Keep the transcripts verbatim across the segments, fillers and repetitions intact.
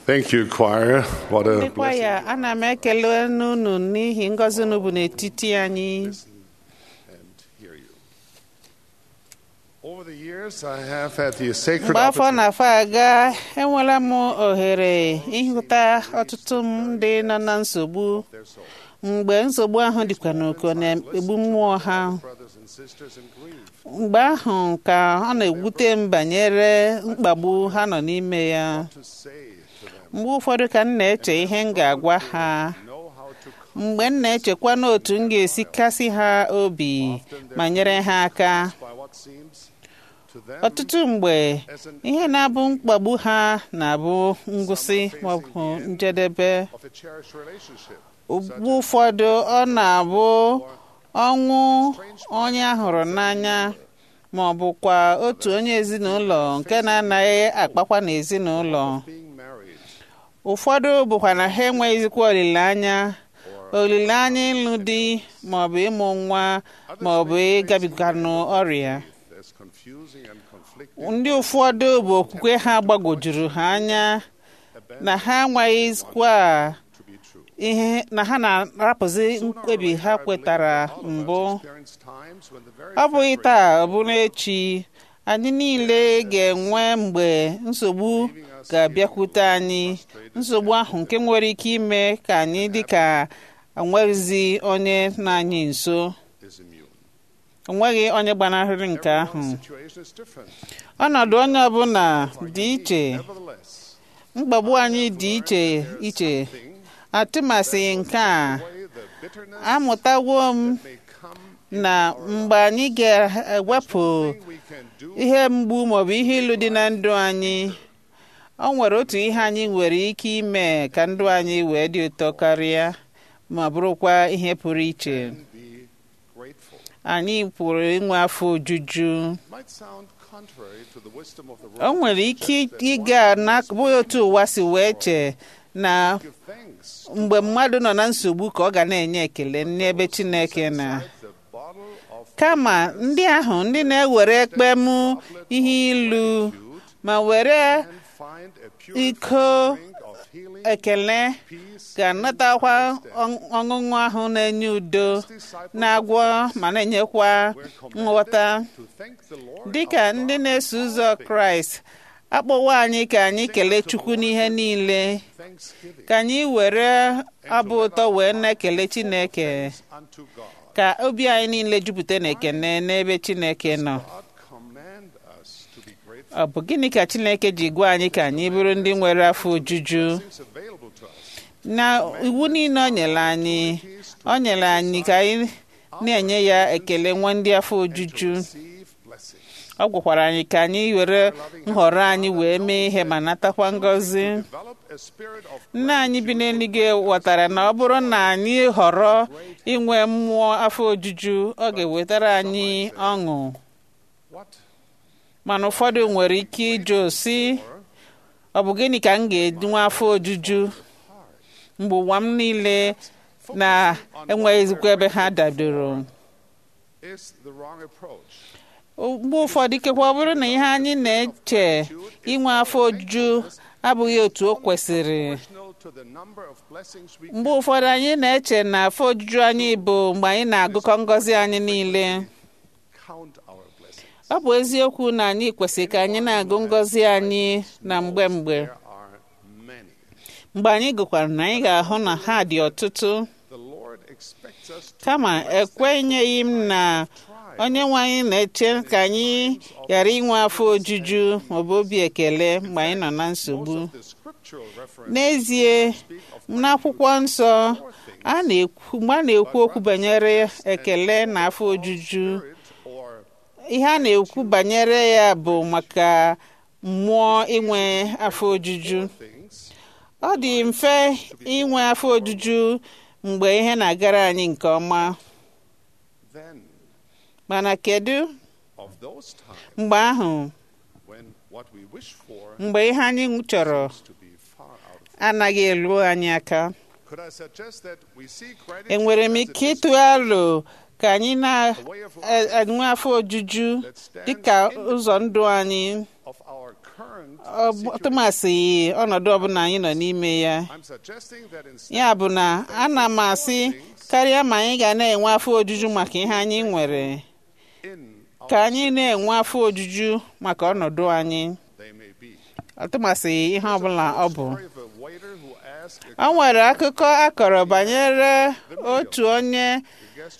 Thank you, choir. What a Ndịkwa blessing. ya ana m ekele unu n'ihi ngọzi unu bụ n'etiti anyị. Listen and hear you. Over the years, I have had the sacred Mgbe afọ opportunity na-afọ aga enwela m ohere ịhụta ọtụtụ ndị nọ na nsogbu of their soul. mgbe nsogbu ahụ dịkwa n'oko na-egbu mmụọ ha. Brothers and sisters in grief. Mgbe ahụ ka ọ na-egwute m banyere mkpagbu ha nọ n'ime ya. To say to them, Mgbe ụfọdụ ka m na-eche ihe m ga-agwa ha. know how to come Mgbe m na-echekwa n'otu m ga-esi kasị ha obi ma nyere ha aka. by what seems to them Ọtụtụ mgbe ihe na-abụ mkpagbu ha na-abụ ngwụsị maọbụ njedebe. of a cherished relationship. Ugbu ụfọdụ ọ na-abụ ọnwụ onye a hụrụ n'anya ma ọ bụkwa otu onye ezinụlọ nke na-anaghị akpakwa n'ezinụlọ. Being married Ụfọdụ bụkwa na ha enweghịzikwa olileanya olileanya ịlụ di maọbụ ịmụ nwa maọbụ ịgabiganụ ọrịa. as confusing and conflicting Ndị ụfọdụ bụ okwukwe ha gbagwojuru ha anya na ha enweghịzikwa to be true. ihe na ha na-arapụzi mkpebi ha kwetara mbụ. Experience times when the very Ọ bụghị taa ọ bụrụ echi anyị niile ga-enwe mgbe nsogbu ga-abịakwute anyị, nsogbu ahụ nke nwere ike ime ka anyị dịka enweghịzi onye nọ anyị nso, is immune. enweghị onye gbanarịrị nke ahụ. Situation is different. Ọnọdụ onye ọbụla dị iche, Nevertheless, mkpagbu anyị dị iche iche. Atụmasị nke a, way the bitterness amụtawo m may come, na mgbe anyị ga-ewepụ we can do ihe mgbu maọbụ ihe ilu dị na ndụ anyị, o nwere otu ihe anyị nwere ike ime ka ndụ anyị wee dị ụtọ karịa ma bụrụkwa ihe pụrụ iche. be grateful. Anyị pụrụ inwe afọ ojuju. Might sound contrary to the wisdom of the O world. nwere ike ịga n'akụbụghị otu ụwa si wee chee na Give thanks. mgbe mmadụ nọ na nsogbu ka ọ ga na-enye ekele n'ebe Chineke na. The bottle of Kama ndị ahụ ndị na-ewere ekpem ihe ilu ma were and find a pure iko drink of healing, ekele peace, ga-anatakwa ọṅụṅụ ahụ na-enye udo, na-agwọ ma na-enyekwa nghọta. to thank the Lord. Dịka ndị na-eso ụzọ Kraịst, akpọwo anyị ka anyị kelee Chukwu n'ihe niile, Thanksgiving ka anyị were abụ ụtọ wee na-ekele Chineke, unto God. ka obi anyị niile jupụta n'ekele n'ebe Chineke nọ. God command us to be grateful. Ọ bụ gịnị ka Chineke ji gwa anyị ka anyị bụrụ ndị nwere afọ ojuju? Things available to us. Na iwu niile o nyere anyị, o nyere anyị ka anyị na-enye ya ekele nwe ndị afọ ojuju. Receive blessings. Ọ gwakwara anyị ka anyị were nhọrọ anyị wee mee ihe ma natakwa ngọzi. Develop a spirit of Nna anyị bi n'eluigwe ghọtara na ọ bụrụ na anyị họrọ inwe mmụọ afọ ojuju, ọ ga-ewetara anyị ọṅụ. what? Mana ụfọdụ nwere ike ịjụ sị, ọ bụ gịnị ka m ga-enwe afọ ojuju mgbe ụwa m niile na-enweghịzikwa ebe ha dabere? Is the wrong approach. Mgbe ụfọdụ ikekwe ọ bụrụ na ihe anyị na-eche inwe afọ ojuju abụghị otu o kwesịrị. Proportional to the number of blessings we Mgbe ụfọdụ anyị na-eche na afọ ojuju anyị bụ mgbe anyị na-agụkọ ngọzi anyị niile. count our blessings. Ọ bụ eziokwu na anyị kwesịrị ka anyị na-agụ ngọzi anyị na mgbe mgbe. There are many. Mgbe anyị gụkwara na anyị ga-ahụ na ha dị ọtụtụ. The Lord expects us to Kama ekwenyeghị m na onye nwe anyị na-eche ka anyị ghara inwe afọ ojuju maọbụ obi ekele mgbe anyị nọ na nsogbu. the scriptural reference N'ezie, n'akwụkwọ nsọ a na-ekwu mgbe a na-ekwu okwu banyere ekele na afọ ojuju, or ihe a na-ekwu banyere ya bụ maka mmụọ inwe afọ ojuju. things Ọ dị mfe inwe afọ ojuju mgbe ihe na-agara anyị nke ọma, then mana kedu of those times mgbe ahụ when what we wish for mgbe ihe anyị chọrọ is to be far out of. anaghị elu anyị aka? Could I suggest that we see gratitude Enwere m as ike a ịtụ alo ka anyị na-enwe afọ ojuju dịka ụzọ ndụ anyị of our current ọ bụ- situation, tụmasị ọnọdụ ọbụla anyị nọ n'ime ya I'm suggesting that instead ya bụ na of ana m facing asị all things karịa ma anyị ga na-enwe afọ ojuju maka ihe anyị nwere in our ka anyị na-enwe afọ ojuju maka ọnọdụ anyị they may be. tụmasị ihe ọbụla ọ bụ Story of a waiter who asked a o nwere akụkọ akọrọ banyere otu onye guest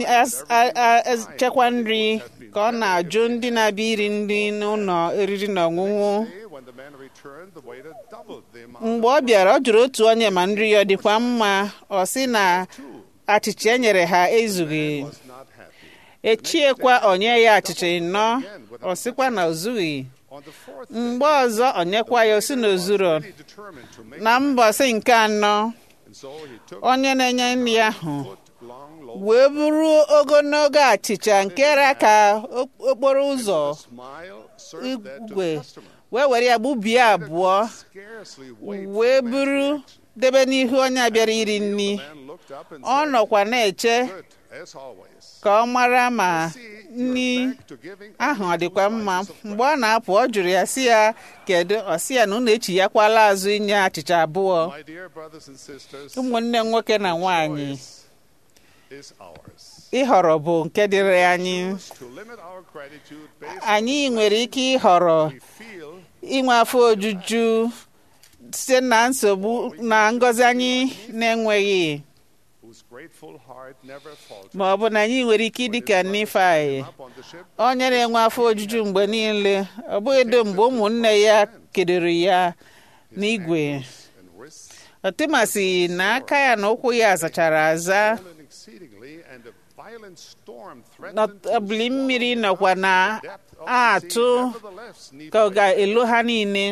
na-echekwa nri ka ọ na-ajụ ndị na-abịa iri nri n'ụlọ oriri na ọṅụṅụ day when the man returned, the waiter doubled the amount mgbe ọ bịara ọ jụrụ otu onye ma nri ya ọ dịkwa mma ọ sị na achịcha e nyere ha ezughị was not happy. echiekwa onye ya achịcha ịnọ ọ sịkwa na o zughị On the fourth mgbe ọzọ onyekwa ya o si na o zuro day, he determined to make na mbọsị nke anọ and so he took onye na-enye nri ahụ foot long loaf wee buru ogologo achịcha nke ra ka ok- okporo ụzọ smile served that to igwe the customer. wee were ya gbubie abụọ Scarcely wait for wee the man's buru reaction. debe n'ihu onye abịara iri nri The man looked up and ọ said, nọkwa na-eche good, as always. ka ọ mara ma See, nri you're back to giving ahụ ọ only two dịkwa mma slices of mgbe ọ na-apụ ọ jụrụ ya si ya kedu ọ sị ya na unu echighakwala azụ inye achịcha abụọ My dear brothers and sisters, ụmụnne m nwoke na nwaanyị choice is ours. ịhọrọ bụ nke dịrị anyị To limit our gratitude based anyị nwere ike ịhọrọ on we feel inwe afọ ojuju site na nsogbu na ngọzi anyị na-enweghị whose grateful heart never falters. ma ọ bụ na anyị nwere ike ịdị ka Nifai Up on the ship, onye na-enwe afọ ojuju mgbe niile ọ bụghị do mgbe ụmụnne ya kedoro ya n'igwe and wrists ọtụmasị na aka ya na ụkwụ ya zachara aza swollen exceedingly, and a violent storm na threatened to obili swallow mmiri them nọkwa up to na the depth of the atụ sea. Nevertheless, ka ọ Nephi, ga-elo ha niile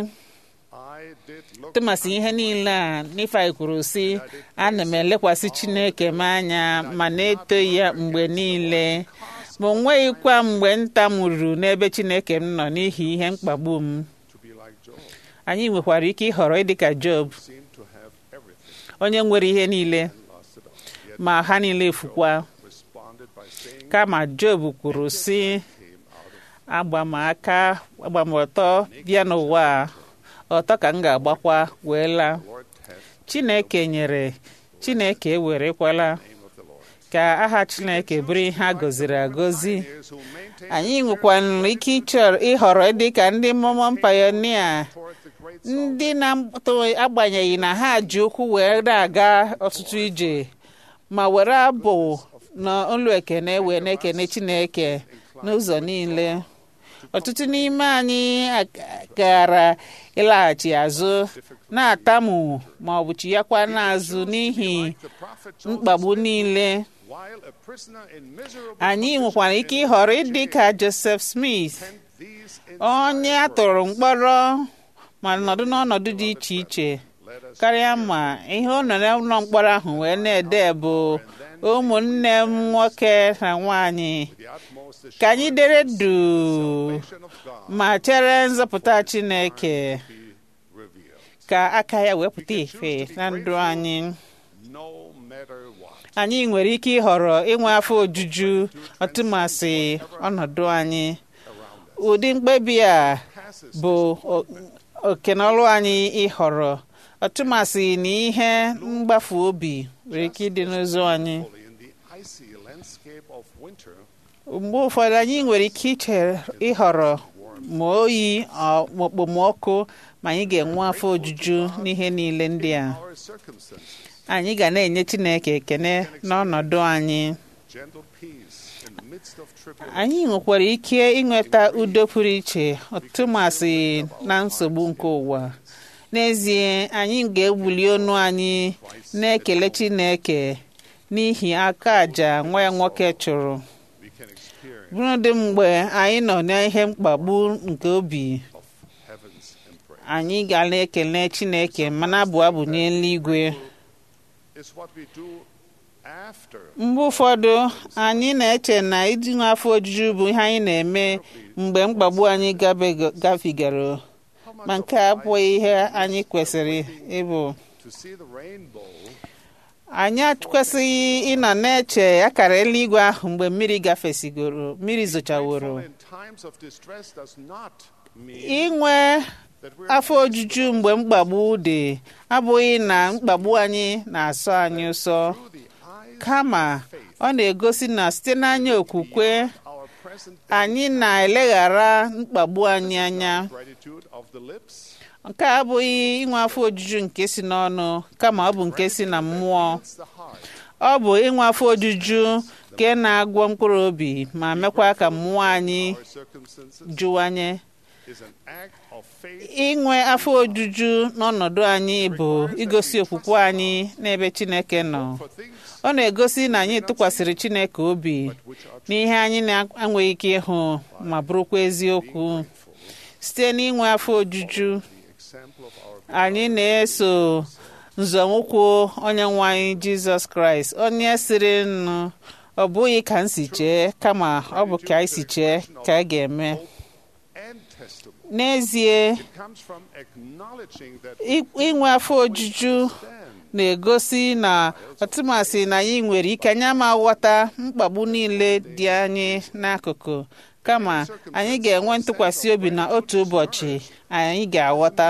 I did look tụmasị ihe niile a Nifai kwuru sị ana m elekwasị Chineke m anya ma na-eto ya mgbe niile ma o nweghịkwa mgbe nta m ruru n'ebe Chineke m nọ n'ihi ihe mkpagbu m to be like Job, anyị nwekwara ike ịhọrọ ịdị ka Job seemed to have everything onye nwere ihe niile and lost it all. Yet ma ha niile efukwa responded by saying, kama Job kwuru sị came out of agba m aka agba m ọtọ bịa n'ụwa a, ọtọ ka m ga-agbakwa wee laa the Lord hath Chineke nyere Chineke ewerekwala the name of the Lord. ka aha Chineke bụrụ ihe a gọziri agọzi Pioneers who maintained anyị nwekwara ike ịchọrọ ịhọrọ dị ka ndị Mormon pioneer toward the great ndị na-agbanyeghị na ha ji ụkwụ wee na-aga ọtụtụ ije ma were abụ na olu ekene wee na-ekene Chineke n'ụzọ niile ọtụtụ n'ime anyị gara ịlaghachi azụ na-atamu ma ọ bụ chighakwa n'azụ n'ihi the prophet mkpagbu niile while a prisoner in miserable anyị nwekwara ike ịhọrọ ịdị ka Joseph Smith content, these onye a tụrụ mkpọrọ ma nọdụ n'ọnọdụ dị iche iche let us karịa ma ihe ọ nọ n'ụlọ mkpọrọ ahụ wee na-ede bụ ụmụnne m nwoke na nwaanyị the utmost ka anyị dere du assumption of God ma chere nzọpụta Chineke be revealed, ka aka ya wepụta ife na ndụ anyị no matter what. anyị nwere ike ịhọrọ inwe afọ ojuju ọtụmasị ọnọdụ anyị ụdị mkpebi a Passes bụ o- okenọlụ anyị ịhọrọ ọtụmasị na ihe mgbafu obi nwere ike ịdị n'ụzọ anyị fully in the icy landscape of winter, mgbe ụfọdụ anyị nwere ike iche ịhọrọ ma oyi ọ- ma okpomọkụ ma anyị ga-enwe afọ ojuju n'ihe niile ndị a our circumstances, anyị ga na-enye Chineke ekene n'ọnọdụ anyị gentle peace in the midst of tribulation, anyị nwekwara ike inweta udo pụrụ iche ọtụmasị na nsogbu nke ụwa n'ezie anyị ga-ewuli ọnụ anyị na-ekele Chineke n'ihi aka àjà nwa ya nwoke chụrụ we can experience bụrụdị mgbe anyị nọ n'ihe mkpagbu nke obi of heaven's embrace. anyị ga na-ekele Chineke ma na-abụ abụ n'eluigwe Is what we do after mgbe ụfọdụ anyị na-eche na idinwe afọ ojuju bụ ihe anyị na-eme mgbe mkpagbu anyị gabe- gafigara how much ma of nke life abụghị ihe anyị kwesịrị ịbụ to see the rainbow anyị kwesịghị ịnọ na-eche akara eluigwe ahụ mgbe mmiri gafesigoro mmiri zochaworo in times of distress does not inwe afọ ojuju mgbe mkpagbu dị abụghị na mkpagbu anyị na-asọ anyị ụsọ, kama ọ na-egosi na site n'anya okwukwe anyị na-eleghara mkpagbu anyị anya. Nke a abụghị inwe afọ ojuju nke si n'ọnụ, kama ọ bụ nke si na mmụọ. Ọ bụ inwe afọ ojuju nke na-agwọ mkpụrụ obi ma mekwa ka mmụọ anyị jụwanye. Inwe afọ ojuju n'ọnọdụ anyị bụ igosi okwukwe anyị n'ebe Chineke nọ. Ọ na-egosi na anyị tụkwasịrị Chineke obi n'ihe anyị na-enweghị ike ịhụ ma bụrụkwa eziokwu. Site n'inwe afọ ojuju, anyị na-eso nzọụkwụ onye nwe anyị Jizọs Kraịst, onye sịrị nụ, ọ bụghị ka m si chee, kama ọ bụ ka anyị si chee ka a ga-eme. N'ezie, inwe afọ ojuju na-egosi na ọtụmasị na anyị nwere ike anyị ama ghọta mkpagbu niile dị anyị n'akụkụ, kama anyị ga-enwe ntụkwasị obi na otu ụbọchị anyị ga-aghọta.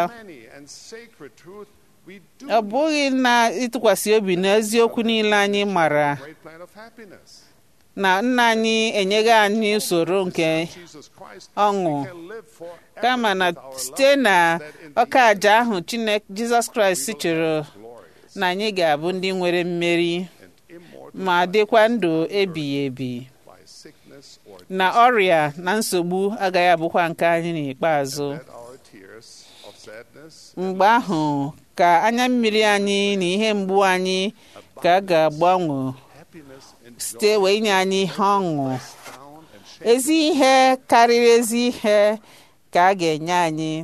Ọ bụghị na ịtụkwasị obi na eziokwu niile anyị mara na nna anyị enyeghị anyị usoro nke ọṅụ, kama na site na ọka aja ahụ Chineke Jizọs Kraịst chụrụ, na anyị ga-abụ ndị nwere mmeri ma dịkwa ndụ ebighị ebi, na ọrịa na nsogbu agaghị abụkwa nke anyị n'ikpeazụ. Mgbe ahụ ka anya mmiri anyị na ihe mgbu anyị ka a ga-agbanwe site wee nye anyị ihe ọṅụ. Ezi ihe karịrị ezi ihe ka a ga-enye anyị.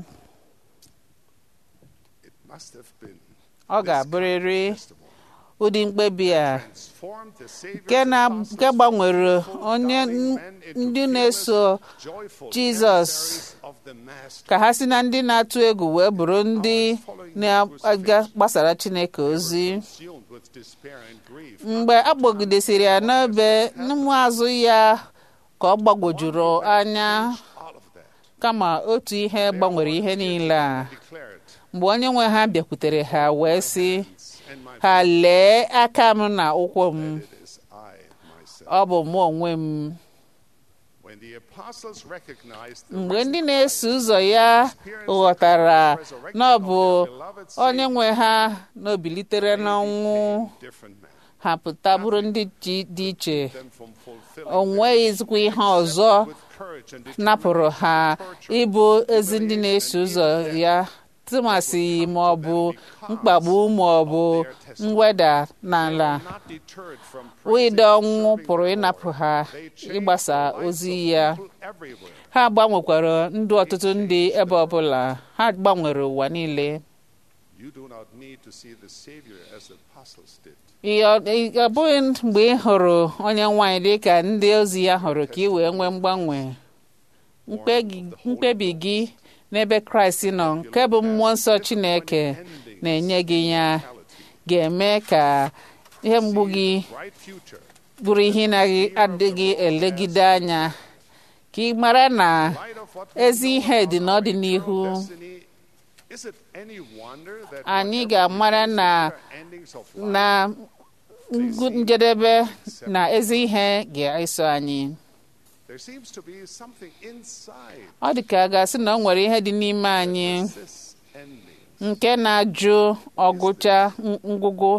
Ọ ga-abụrịrị ụdị mkpebi a nke gbanwere onye ndị na-eso Jizọs ka ha si na ndị na-atụ egwu wee bụrụ ndị na-agbasara Chineke ozi. Mgbe a kpọgidesịrị ya n'obe, n'ụmụazụ ya ka ọ gbagwojuru anya, kama otu ihe gbanwere ihe niile a. Mgbe onye nwe ha bịakwutere ha wee sị ha, lee aka m na ụkwụ m, ọ bụ mụ onwe m. Mgbe ndị na-eso ụzọ ya ghọtara na ọ bụ onye nwe ha na o bilitere n'ọnwụ, ha pụta bụrụ ndị dị iche. O nweghịzikwa ihe ọzọ napụrụ ha ịbụ ezi ndị na-eso ụzọ ya, tụmasị ma ọ bụ mkpagbu ma ọ bụ mweda n'ala. Ụdị ọnwụ pụrụ ịnapụ ha ịgbasa ozi ya. Ha gbanwekwara ndụ ọtụtụ ndị ebe ọbụla. Ha gbanwere ụwa niile. Ọ bụghị mgbe ị hụrụ onye nwanyị dị ka ndị ozi ya hụrụ ka ị wee nwee mgbanwe. Mkpebi gị n'ebe Kraịst nọ, nke bụ mmụọ nsọ Chineke na-enye gị ya, ga-eme ka ihe mgbu gị bụrụ ihe na-adịghị elegide anya, ka ị mara na ezi ihe dị n'ọdịnihu. Anyị ga-amara na na njedebe na ezi ihe ga-eso anyị. Ọ dị ka a ga-asị na ọ nwere ihe dị n'ime anyị nke na-ajụ ọgwụcha ngwụgwụ.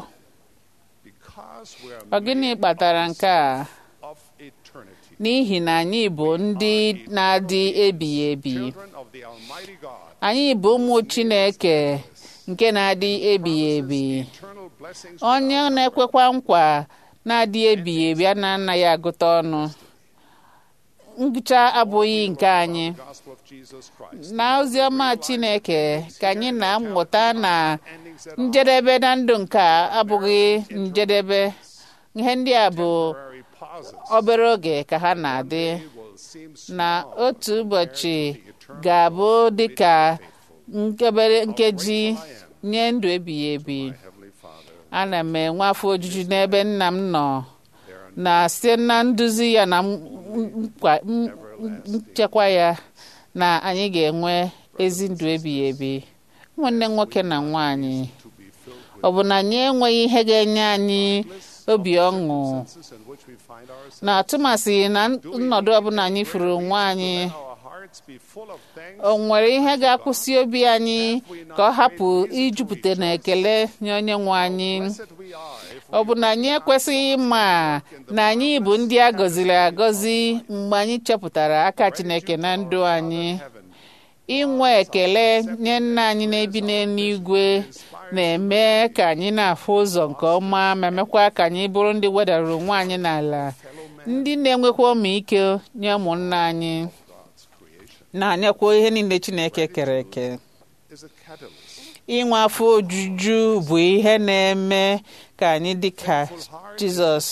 Ọ gịnị kpatara nke a? N'ihi na anyị bụ ndị na-adị ebighị ebi. Anyị bụ ụmụ Chineke nke na-adị ebighị ebi. Onye na-ekwekwa nkwa na-adị ebighị ebi a na-anaghị agụta ọnụ. Ngụcha abụghị nke anyị. Na oziọma Chineke ka anyị na-amụta na njedebe na ndụ nke a abụghị njedebe. Ihe ndị a bụ obere oge ka ha na-adị, na otu ụbọchị ga-abụ dịka nkeji nye ndụ ebighị ebi. Ana m enwe afọ ojuju n'ebe nna m nọ, na site na nduzi ya na nchekwa ya, na anyị ga-enwe ezi ndụ ebighị ebi. Ụmụnne nwoke na nwanyị, ọ bụ na anyị enweghị ihe ga-enye anyị obi ọṅụ na atụmasị na nnọdụ ọbụla anyị furu onwe anyị? O nwere ihe ga-akwụsị obi anyị ka ọ hapụ ijupụta na ekele nye onye nwe anyị? Ọ bụ na anyị ekwesịghị ịma na anyị bụ ndị a gọziri agọzi mgbe anyị chepụtara aka Chineke na ndụ anyị? Inwe ekele nye nna anyị na-ebi n'eluigwe na-eme ka anyị na-afụ ụzọ nke ọma ma mekwa ka anyị bụrụ ndị wedara onwe anyị n'ala, ndị na-enwekwa ọmịiko nye ụmụnna anyị, na-anyakwa ihe niile Chineke kere eke. Inwe afọ ojuju bụ ihe na-eme ka anyị dị ka Jizọs.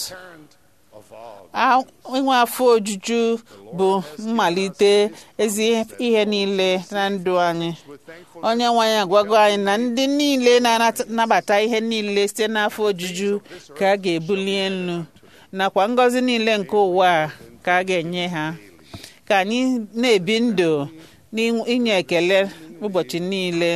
Inwe afọ ojuju bụ mmalite ezi ihe niile na ndụ anyị. Onye nwe anyị agwago anyị na ndị niile na-anabata ihe niile site n'afọ ojuju ka a ga-ebuli elu, nakwa ngọzi niile nke ụwa ka a ga-enye ha. Ka anyị na-ebi ndụ n'inye ekele ụbọchị niile,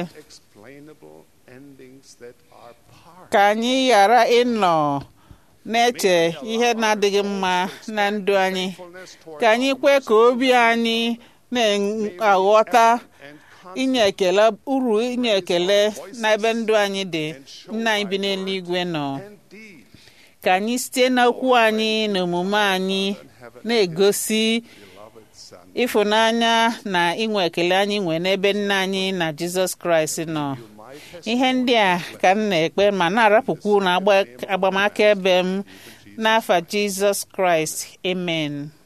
ka anyị ghara ịnọ na-eche ihe na-adịghị mma na ndụ anyị. Ka anyị kwe ka obi anyị na-aghọta inye ekele, uru inye ekele n'ebe ndụ anyị dị, nna anyị bi n'eluigwe nọ. Ka anyị site n'okwu anyị na omume anyị na-egosi ịfụnanya na inwe ekele anyị nwe n'ebe nna anyị na Jizọs Kraịst nọ. Ihe ndị a ka m na-ekpe ma na-arapụkwu na agbamaka ebe m n'afa Jizọs Kraịst. Amen.